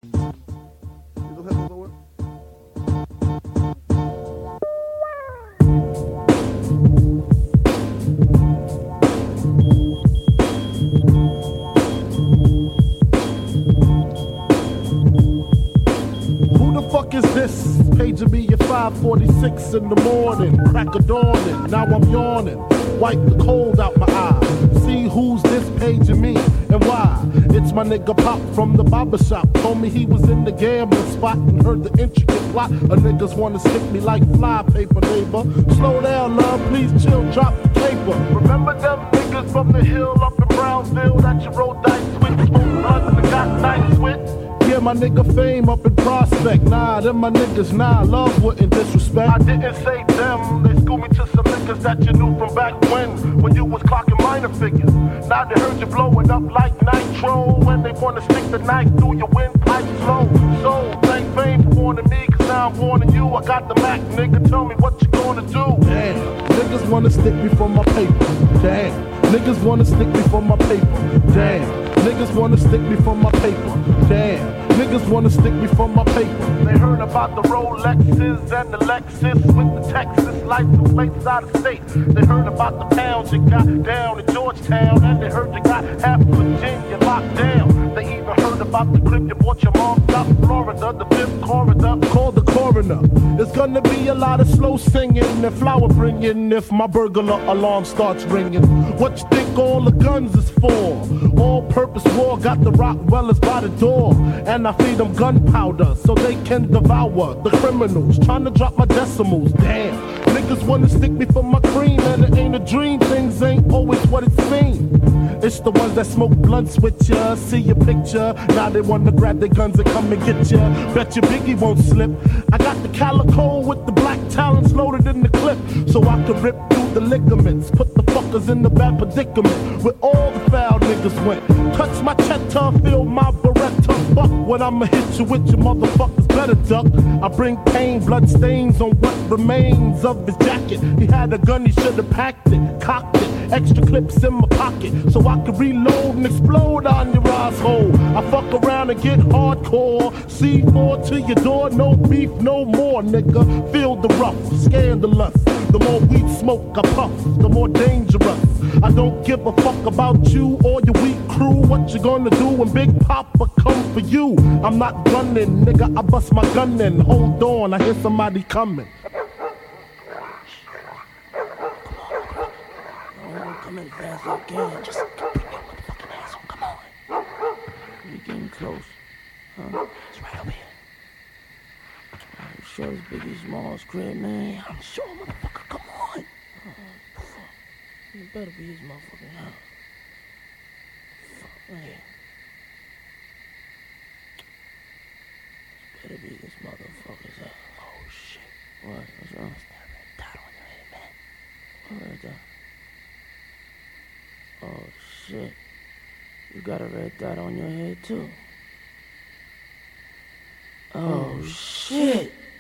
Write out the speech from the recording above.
Those headphones don't work? Who the fuck is this? Paging me at 5:46 in the morning. Crack of dawning, now I'm yawning. Wipe the cold out my eye. See who's this paging me and why. It's my nigga Pop from the barber shop. Told me he was in the gambling spot and heard the intricate plot. A niggas wanna stick me like fly paper, neighbor. Slow down, love, please chill, drop the paper. Remember them niggas from the hill up in Brownsville that you rolled dice with? Smoked blunts and got nice with? Yeah, my nigga Fame up in Prospect. Nah, them my niggas, nah, love wouldn't disrespect. I didn't say them, they schooled me to some niggas that you knew from back when you was clocking minor figures. Now they heard you blowing up like nitro, when they wanna stick the knife through your windpipe slow. So, thank Fame for warning me, cause now I'm warning you. I got the Mac, nigga, tell me what you gonna do. Damn, niggas wanna stick me for my paper. Damn, niggas wanna stick me for my paper. Damn, niggas wanna stick me for my paper. Damn, niggas wanna stick me for my paper. They heard about the Rolexes and the Lexus with the Texas license plates out of state. They heard about the pounds you got down in Georgetown, and they heard you got half of Virginia locked down. They even heard about the crib you bought your mom out in Florida, the fifth corridor. Call the coroner. There's gonna be a lot of slow singing and flower bringing if my burglar alarm starts ringing. What you think all the guns is for? All-purpose war got the Rockwellers by the door, and I feed them gunpowder so they can devour the criminals trying to drop my decimals. Damn, niggas wanna stick me for my cream, and it ain't a dream. Things ain't always what it seems. It's the ones that smoke blunts with ya, see your picture. Now they wanna grab their guns and come and get ya. Bet your Biggie won't slip. I got the calico with the black talons loaded in the clip, so I can rip through the ligaments. Put the fuckers in the bad predicament where all the foul niggas went. Touch my cheddar, feel my Beretta. Fuck when I'ma hit you with your motherfuckers better duck. I bring pain, blood stains on what remains of his jacket. He had a gun, he should've packed it, cocked it. Extra clips in my pocket so I can reload and explode on your asshole. I fuck around and get hardcore. C4 to your door, no beef, no more, nigga. Feel the rough, scandalous. The more weed smoke I puff, the more dangerous. I don't give a fuck about you or your weak crew. What you gonna do when Big Papa come for you? I'm not gunning, nigga, I bust my gun in. Hold on, I hear somebody coming. Come as fast as I can. Just bring your motherfucking ass on. Come on. We getting close. Huh? It's right over here. You sure it's Biggie Smalls' crib, man? I'm sure, motherfucker. Come on. It better be his motherfucking house. Fuck, man. It better be this motherfucker's house. Oh, shit. What? What's wrong? That red dot on your head, man. What red dot? Oh, shit. You got a red dot on your head, too. Oh, shit.